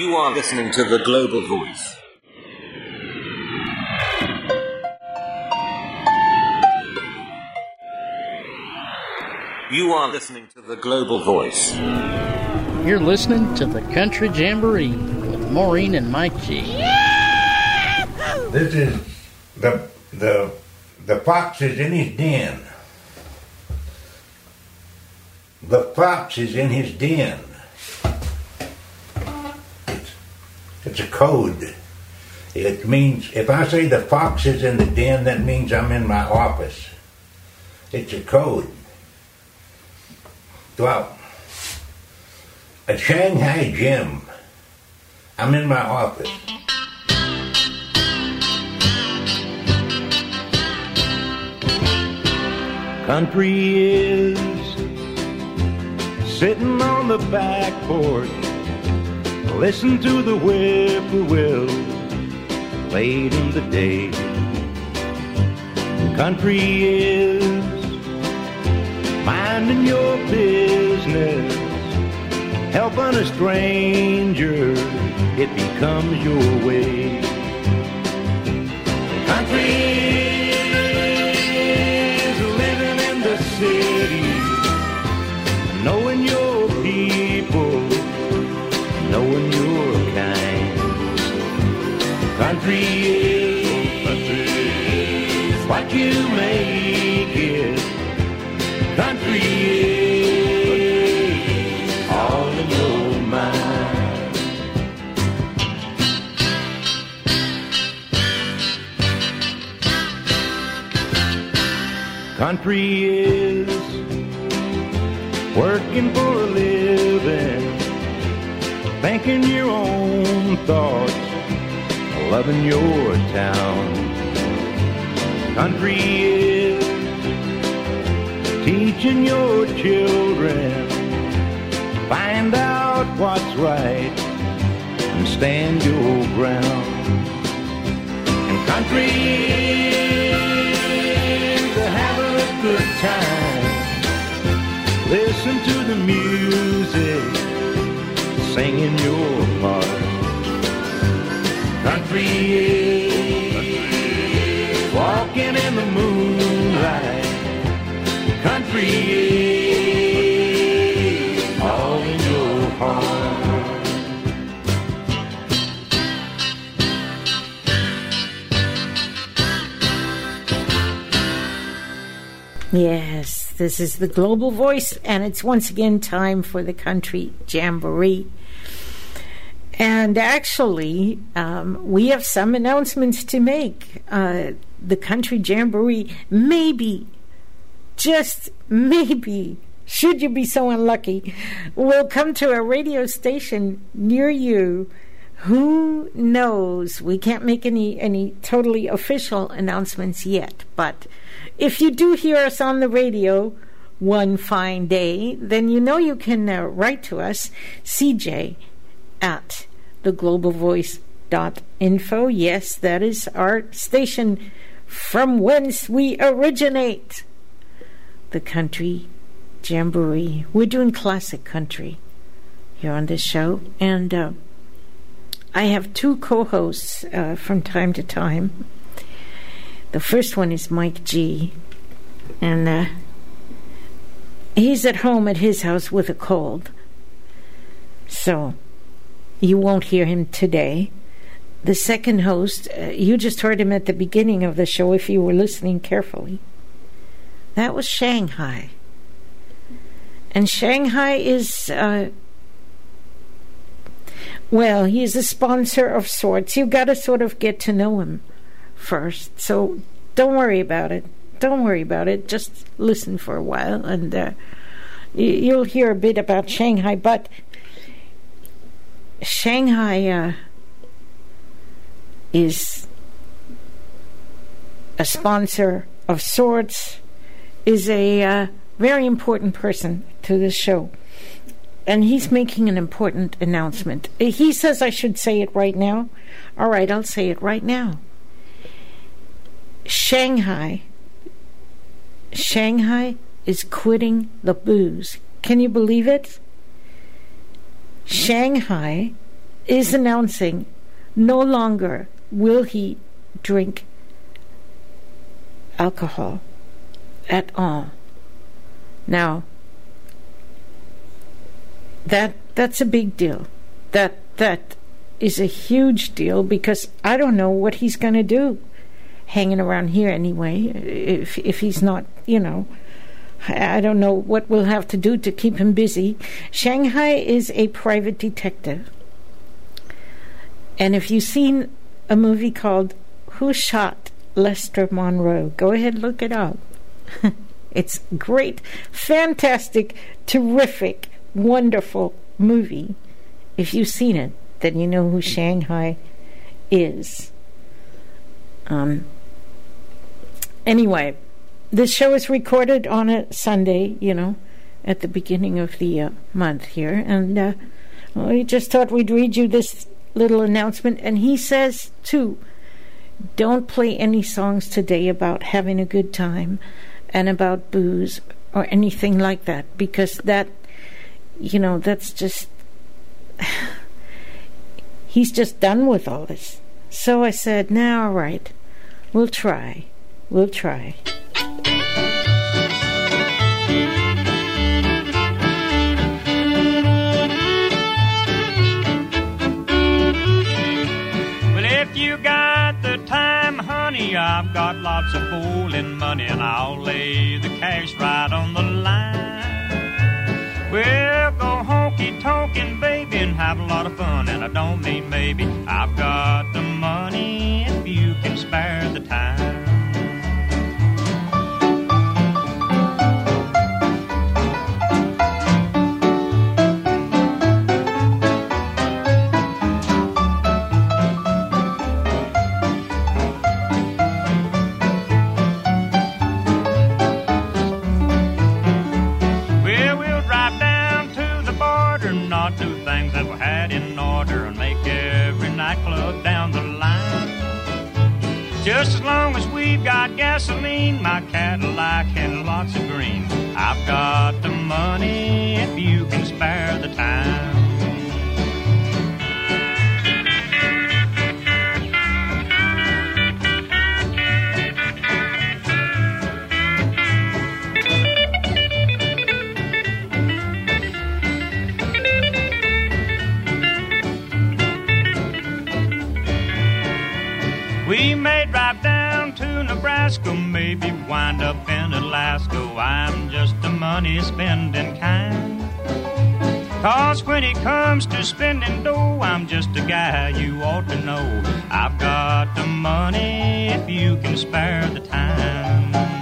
You are listening to The Global Voice. You are listening to The Global Voice. You're listening to the Country Jamboree with Maureen and Mike G. This is the fox is in his den. The fox is in his den. It's a code. It means, if I say the fox is in the den, that means I'm in my office. It's a code. Well, at Shanghai Gym, I'm in my office. Country is sitting on the back porch, listen to the whippoorwill late in the day. Country is minding your business, helping a stranger, it becomes your way. Country is living in the city, knowing your people, knowing your kind. Country is what you make it. Country is all in your mind. Country is working for a living, thinking your own thoughts, loving your town. Country is teaching your children, find out what's right and stand your ground. And country is having a good time, listen to the music, singing your part. Country is walking in the moonlight. Country is all in your heart. Yes, this is the Global Voice, and it's once again time for the Country Jamboree. And actually, we have some announcements to make. The Country Jamboree, maybe, just maybe, should you be so unlucky, will come to a radio station near you. Who knows? We can't make any totally official announcements yet, but if you do hear us on the radio one fine day, then you know you can write to us, cj@theglobalvoice.info. Yes, that is our station from whence we originate. The Country Jamboree. We're doing classic country here on this show, and I have two co-hosts from time to time. The first one is Mike G, and he's at home at his house with a cold, so you won't hear him today. The second host, you just heard him at the beginning of the show if you were listening carefully. That was Shanghai. And Shanghai is, well, he's a sponsor of sorts. You've got to sort of get to know him first. So don't worry about it. Don't worry about it. Just listen for a while, and you'll hear a bit about Shanghai. But Shanghai is a sponsor of sorts, is a very important person to this show. And he's making an important announcement. He says I should say it right now. All right, I'll say it right now. Shanghai is quitting the booze. Can you believe it? Shanghai is announcing no longer will he drink alcohol at all. Now, that's a big deal. That is a huge deal, because I don't know what he's going to do hanging around here anyway, if he's not, I don't know what we'll have to do to keep him busy. Shanghai is a private detective. And if you've seen a movie called Who Shot Lester Monroe, go ahead, look it up. It's great, fantastic, terrific, wonderful movie. If you've seen it, then you know who Shanghai is. Anyway, this show is recorded on a Sunday, at the beginning of the month here. And we just thought we'd read you this little announcement. And he says, too, don't play any songs today about having a good time and about booze or anything like that, because that, that's just... he's just done with all this. So I said, all right, we'll try. Well, if you got the time, honey, I've got lots of fooling money, and I'll lay the cash right on the line. We'll go honky-tonkin', baby, and have a lot of fun, and I don't mean maybe. I've got the money if you can spare the time. Do things that we had in order and make every nightclub down the line. Just as long as we've got gasoline, my Cadillac and lots of green, I've got the money if you can spare the time. We may drive down to Nebraska, maybe wind up in Alaska. I'm just a money-spending kind. 'Cause when it comes to spending dough, I'm just a guy you ought to know. I've got the money if you can spare the time.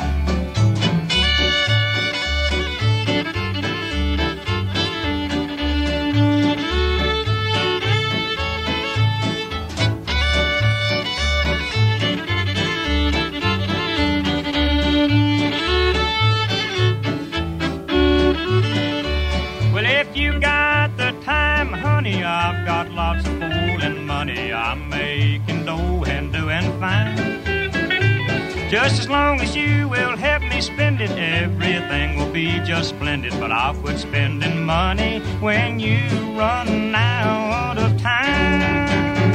I've got lots of fooling money. I'm making dough and doing fine. Just as long as you will help me spend it, everything will be just splendid. But I'll quit spending money when you run out of time.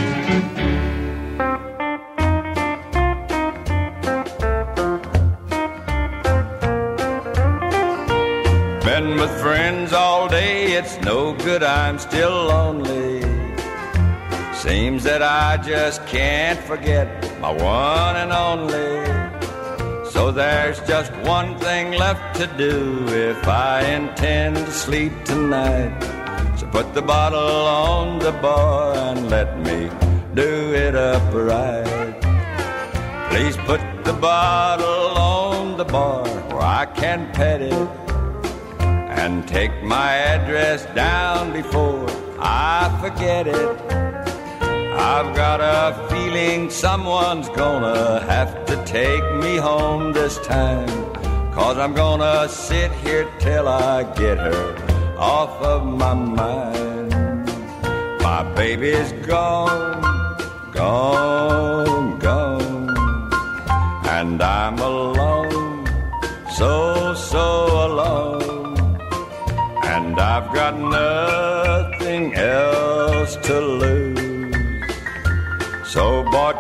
Been with friends all day, it's no good, I'm still lonely. Seems that I just can't forget my one and only. So there's just one thing left to do if I intend to sleep tonight. So put the bottle on the bar and let me do it upright. Please put the bottle on the bar where I can pet it, and take my address down before I forget it. I've got a feeling someone's gonna have to take me home this time, 'cause I'm gonna sit here till I get her off of my mind. My baby's gone, gone, gone, and I'm alone, so alone. And I've got nothing else to lose.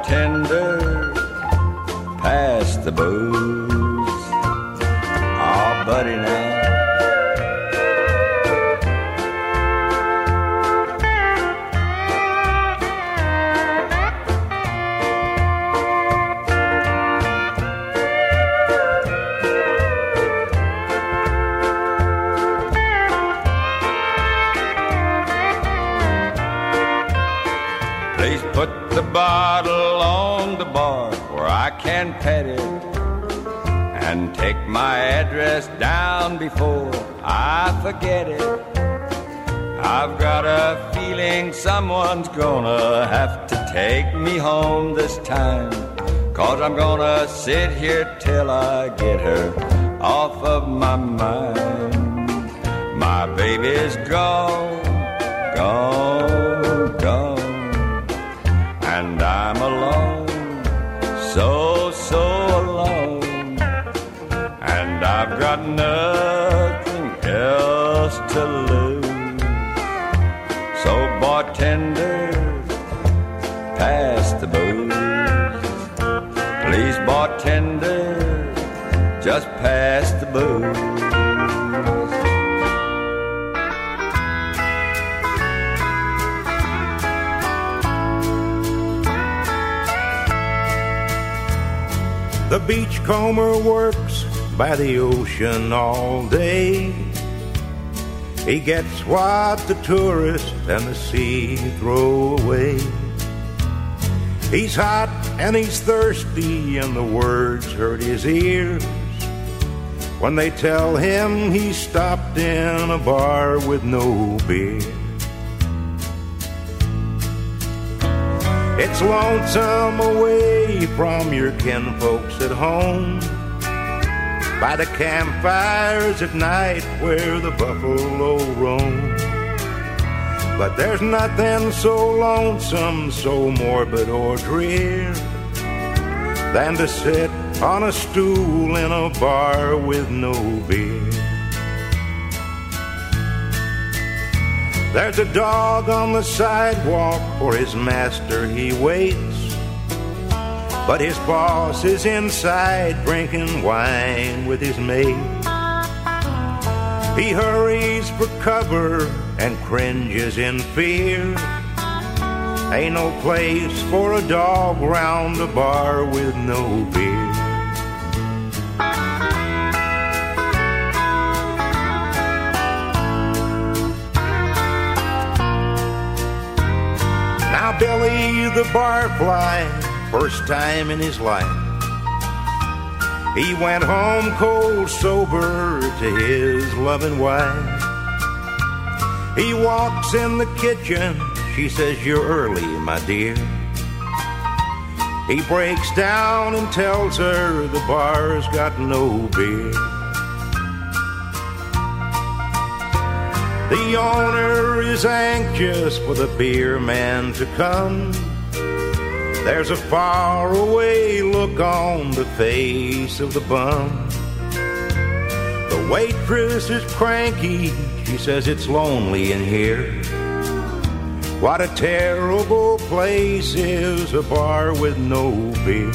bartender, pass the booze. Oh, buddy, now. Please put the bottle on the bar where I can pet it, and take my address down before I forget it. I've got a feeling someone's gonna have to take me home this time, 'cause I'm gonna sit here till I get her off of my mind. My baby's gone, gone, gone, and I'm alone, so, so alone, and I've got nothing else to lose. So bartender, pass the booze. Please bartender, just pass the booze. The beachcomber works by the ocean all day. He gets what the tourist and the sea throw away. He's hot and he's thirsty, and the words hurt his ears when they tell him he stopped in a bar with no beer. It's lonesome away from your kinfolks at home, by the campfires at night where the buffalo roam. But there's nothing so lonesome, so morbid or drear, than to sit on a stool in a bar with no beer. There's a dog on the sidewalk, for his master he waits, but his boss is inside drinking wine with his mate. He hurries for cover and cringes in fear. Ain't no place for a dog round a bar with no beer. Now Billy the barfly, first time in his life, he went home cold sober to his loving wife. He walks in the kitchen, she says, "You're early, my dear." He breaks down and tells her the bar's got no beer. The owner is anxious for the beer man to come. There's a faraway look on the face of the bum. The waitress is cranky, she says it's lonely in here. What a terrible place is a bar with no beer.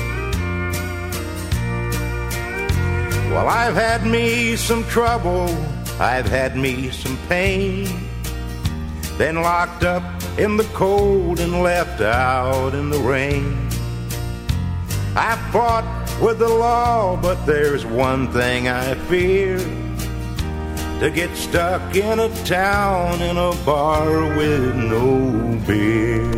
Well, I've had me some trouble, I've had me some pain, been locked up in the cold and left out in the rain. I fought with the law, but there's one thing I fear: to get stuck in a town in a bar with no beer.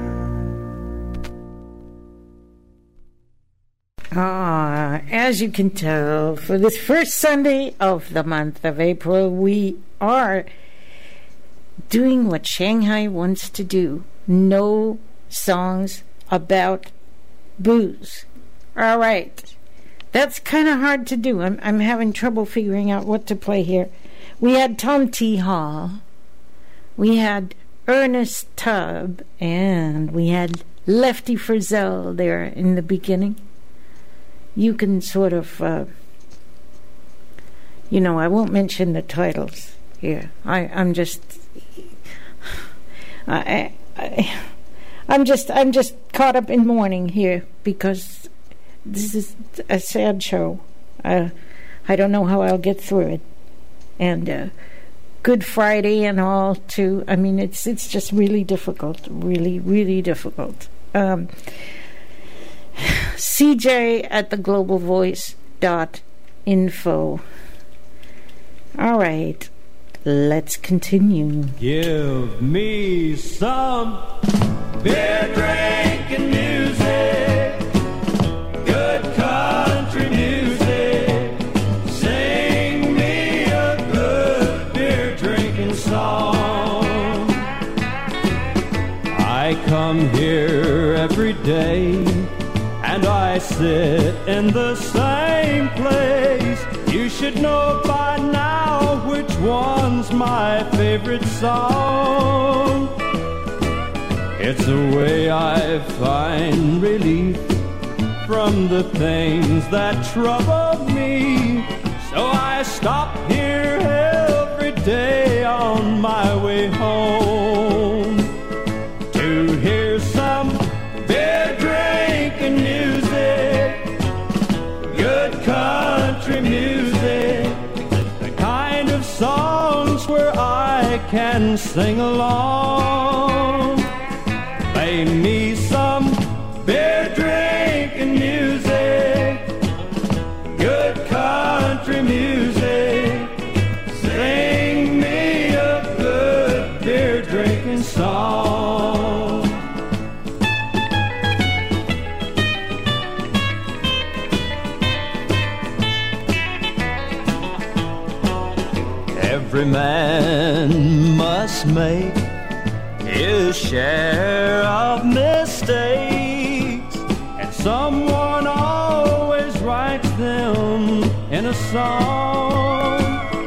As you can tell, for this first Sunday of the month of April, we are doing what Shanghai wants to do. No songs about booze. All right. That's kind of hard to do. I'm having trouble figuring out what to play here. We had Tom T. Hall. We had Ernest Tubb. And we had Lefty Frizzell there in the beginning. You can sort of, I won't mention the titles here. I'm just... I'm just caught up in mourning here because this is a sad show. I don't know how I'll get through it. And Good Friday and all too. I mean, it's just really difficult, really, really difficult. CJ at theglobalvoice.info. All right, let's continue. Give me some beer drinking music, good country music. Sing me a good beer drinking song. I come here every day and I sit in the same place. You should know by now which one's my favorite song. It's the way I find relief from the things that trouble me. So I stop here every day on my way home to hear some beer drinking music, good country music, the kind of songs where I can sing along. Play me some beer drinking music, good country music. Sing me a good beer drinking song. Every man must make his share of mistakes, and someone always writes them in a song.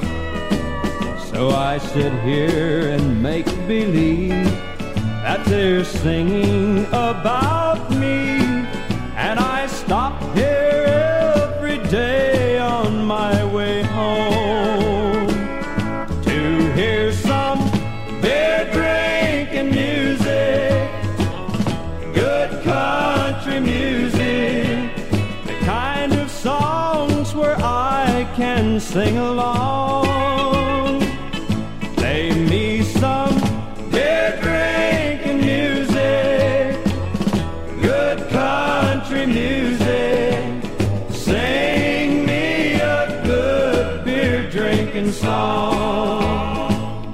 So I sit here and make believe that they're singing about me, and I stop here every day on my way home to hear some beer drinking music, good country music, the kind of songs where I can sing along. Play me some beer drinking music, good country music. Sing me a good beer drinking song.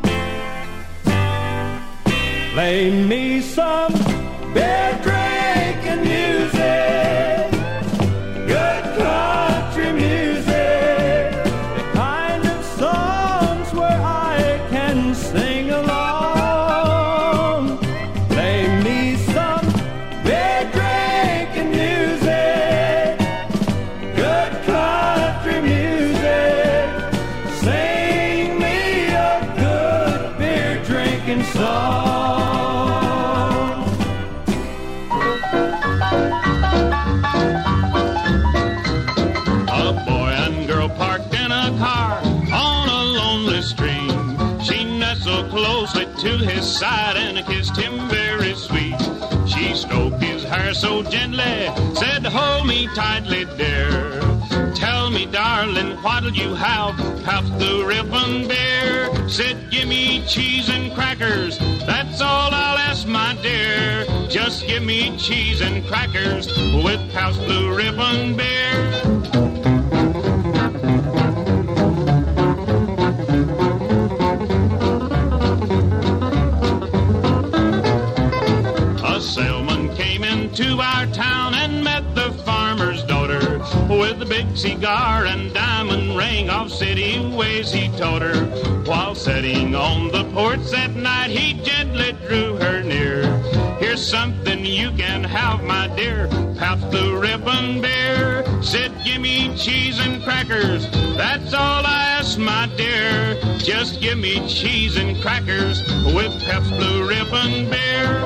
Play me some beer drinking music, good country music, the kind of songs where I can sing along. Play me some beer drinking music, good country music. Sing me a good beer drinking song. A boy and girl parked in a car on a lonely stream. She nestled closely to his side and kissed him very sweet. She stroked his hair so gently, said, hold me tightly, dear. Tell me, darling, what'll you have? Half the ribbon beer. Said, give me cheese and crackers, that's all I'll ask, my dear. Just give me cheese and crackers with Pabst Blue Ribbon beer. A sailman came into our town and met the farmer's daughter. With a big cigar and diamond ring of city ways he told her. While sitting on the porch that night, he gently drew her near. Here's something you can have, my dear, Pabst Blue Ribbon beer. Said, give me cheese and crackers, that's all I ask, my dear. Just give me cheese and crackers with Pabst Blue Ribbon beer.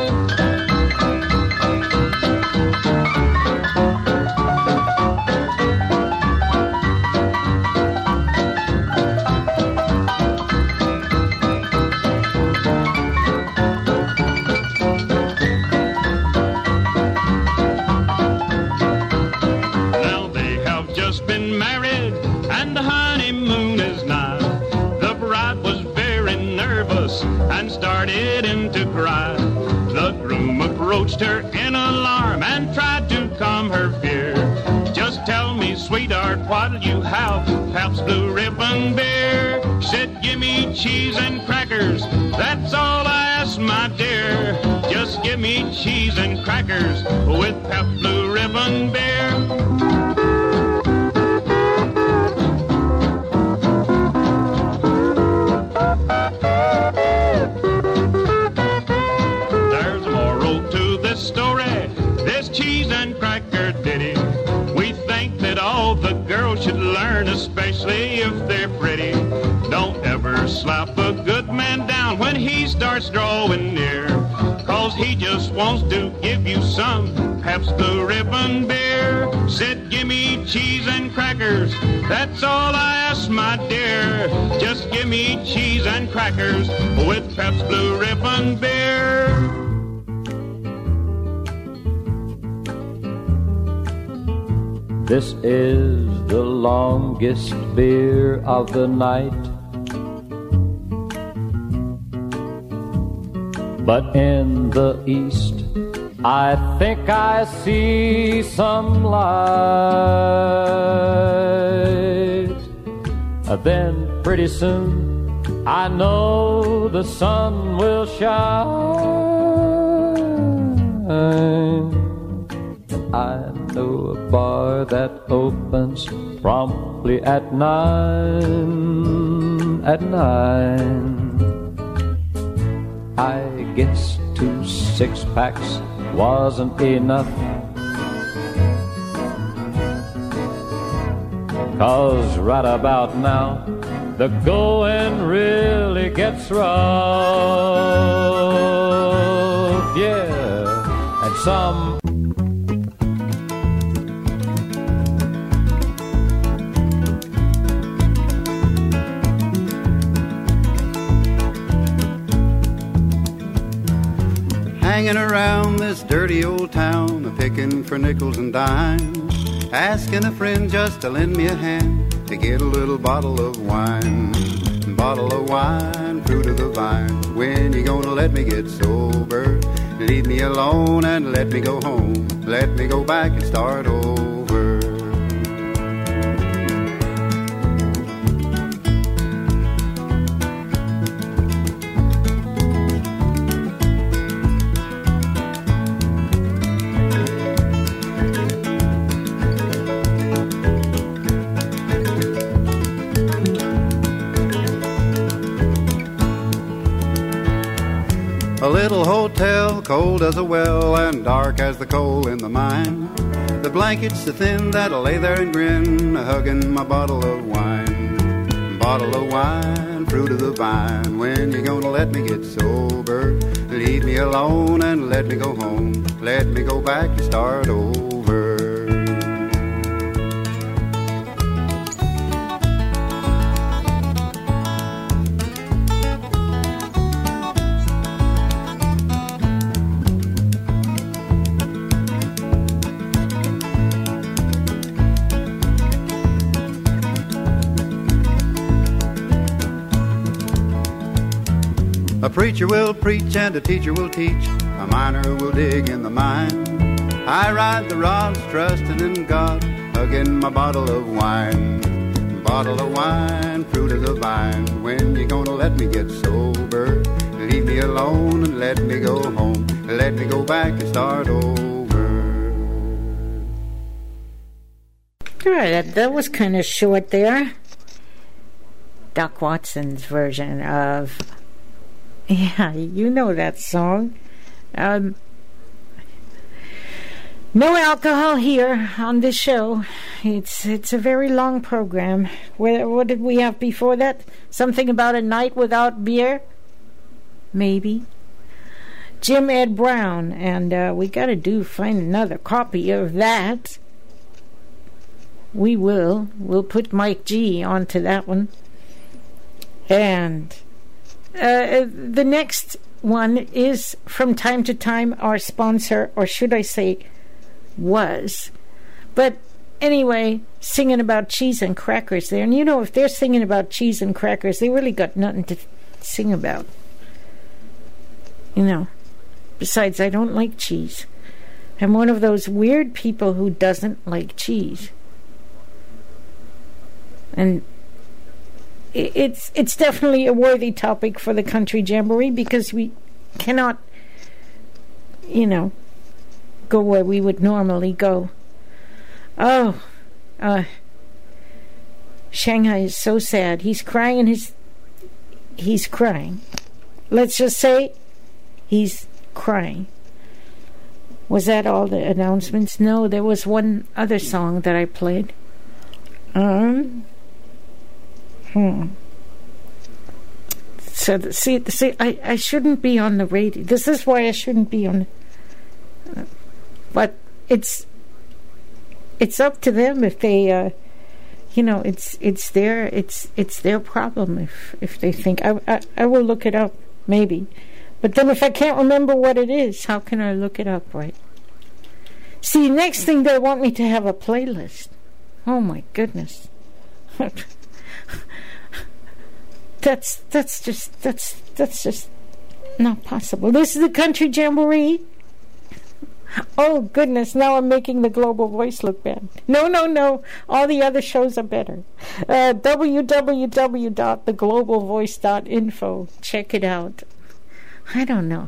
and the honeymoon is nigh. The bride was very nervous and started in to cry. The groom approached her in alarm and tried to calm her fear. Just tell me, sweetheart, what'll you have? Pabst Blue Ribbon beer. Said, give me cheese and crackers, that's all I ask, my dear. Just give me cheese and crackers with Pabst Blue Ribbon beer. There's a moral to this story, this cheese and cracker ditty. We think that all the girls should learn, especially if they're pretty. Don't ever slap a good man down when he starts drawing near, 'cause he just wants to give you some Pabst Blue Ribbon beer. Said, give me cheese and crackers, that's all I ask, my dear. Just give me cheese and crackers with Pabst Blue Ribbon beer. This is the longest beer of the night, but in the east I think I see some light. Then pretty soon I know the sun will shine. I know a bar that opens promptly at 9. I guess 2 6-packs wasn't enough, 'cause right about now the going really gets rough. Yeah, and some hanging around this dirty old town, a-picking for nickels and dimes, asking a friend just to lend me a hand to get a little bottle of wine. Bottle of wine, fruit of the vine. When you gonna let me get sober? Leave me alone and let me go home. Let me go back and start over. A little hotel, cold as a well and dark as the coal in the mine. The blankets so thin that I'll lay there and grin, hugging my bottle of wine. Bottle of wine, fruit of the vine. When you gonna let me get sober? Leave me alone and let me go home. Let me go back and start over. A preacher will preach and a teacher will teach. A miner will dig in the mine. I ride the rods trusting in God, hugging my bottle of wine. Bottle of wine, fruit of the vine. When you gonna let me get sober? Leave me alone and let me go home. Let me go back and start over. All right, that was kind of short there. Doc Watson's version of... Yeah, you know that song. No alcohol here on this show. It's a very long program. What did we have before that? Something about a night without beer? Maybe. Jim Ed Brown, and we got to find another copy of that. We will. We'll put Mike G onto that one. And... the next one is from time to time our sponsor, or should I say was. But anyway, singing about cheese and crackers there. And you know, if they're singing about cheese and crackers, they really got nothing to sing about. You know. Besides, I don't like cheese. I'm one of those weird people who doesn't like cheese. And it's definitely a worthy topic for the Country Jamboree, because we cannot, you know, go where we would normally go. Oh, Shanghai is so sad. He's crying he's crying. Let's just say he's crying. Was that all the announcements? No, there was one other song that I played. So see, I shouldn't be on the radio. This is why I shouldn't be on. But it's up to them if they, you know, it's their problem if they think. I will look it up maybe, but then if I can't remember what it is, how can I look it up, right? See, next thing they want me to have a playlist. Oh my goodness. That's just not possible. This is the Country Jamboree. Oh goodness, now I'm making the Global Voice look bad. No. All the other shows are better. www.theglobalvoice.info. Check it out. I don't know.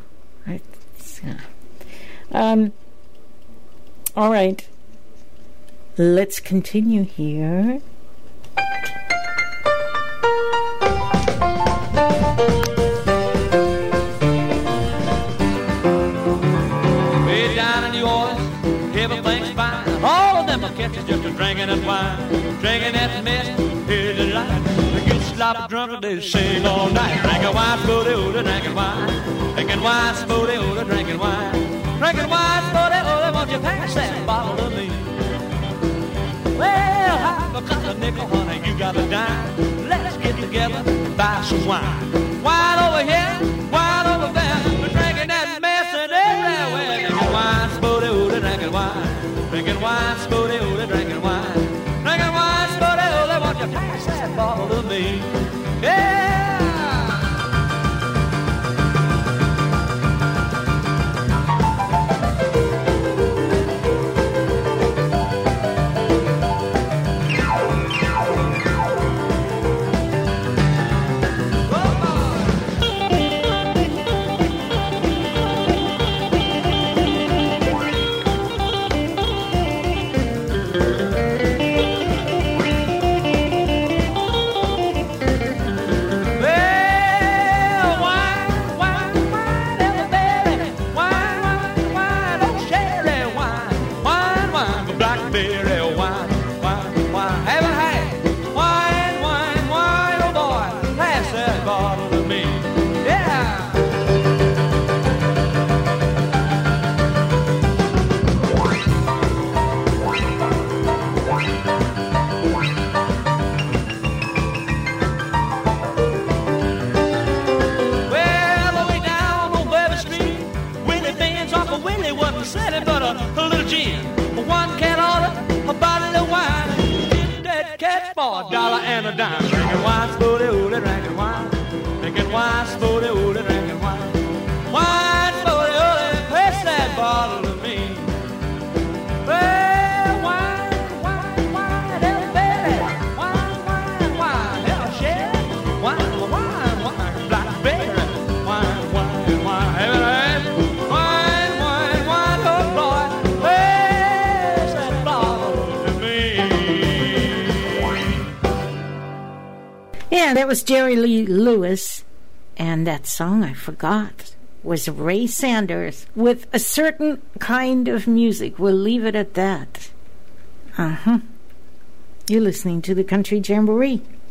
All right. Let's continue here. Way down in New Orleans, everything's fine. All of them are catches just drinking that wine, drinking that mess. Here's the light. They get sloppy drunk and they sing all night. Drinking wine, spooty, ooty, drinking wine. Drinking wine, spooty, ooty, drinking wine. Drinking wine, spooty, ooty, won't you pass that bottle to me? Well, have a couple of nickel, honey, you got a dime. Let's get together and buy some wine. Wine over here, wine over there. We're drinking that mess and everywhere. Drinking wine, spooty, ooty, drinking wine. Drinking wine, spooty, ooty, drinking wine. Drinking wine, spooty, ooty, won't you pass that bottle to me? Yeah! And a dime. Drinking wine, spooty, ooty, drinking wine. Drinking wine, spooty, ooty, drinking wine. Wine, spooty, ooty, pass that bottle to me. Well, wine, little baby. Wine, hell, shit. Wine, blackberry. Wine, everything. Wine, oh boy, pass that bottle to me. Yeah, that was Jerry Lee Lewis, and that song I forgot was Ray Sanders with a certain kind of music. We'll leave it at that. You're listening to the Country Jamboree.